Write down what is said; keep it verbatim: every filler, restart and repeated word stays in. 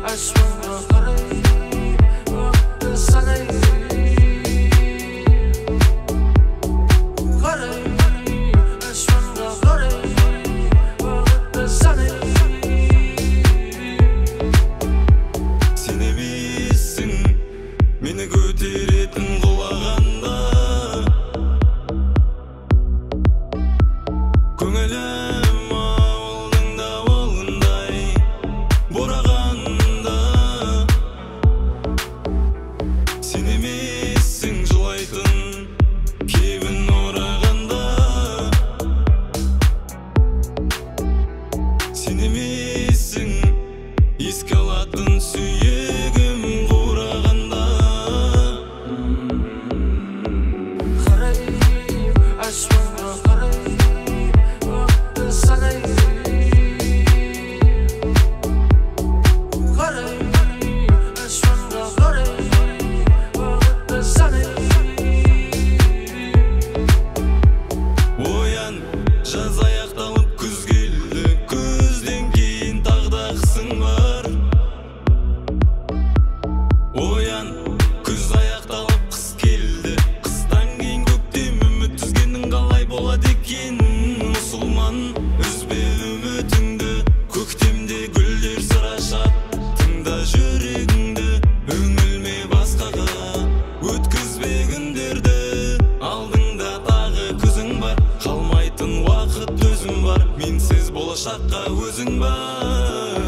аспанға қарай уақытты санай қарай аспанға қарай уақытты санай сен емессің мені көтеретін құлағанда көңілім ауылдың дауылындай борағанда сен емессің жылайтын кебін орағанда сен емессің еске алатын сүйегім қурағанда қарай аспанға қарай уақытты санай қарай аспанға қарай уақытты санай оян жаз аяқталып күз келді күзден кейін тағы да қысың бар оян күз аяқталып қыс келді қыстан кейін көктем үміт үзгенің қалай болады екен мұсылман үзбе үмітіңді көктемде гүлдер сыр ашады тыңда жүрегіңді үңілме басқаға өткізбе күндерді алдыңда тағы күзің бар қалмайтын уақыт өзің бар менсіз болашаққа өзің бар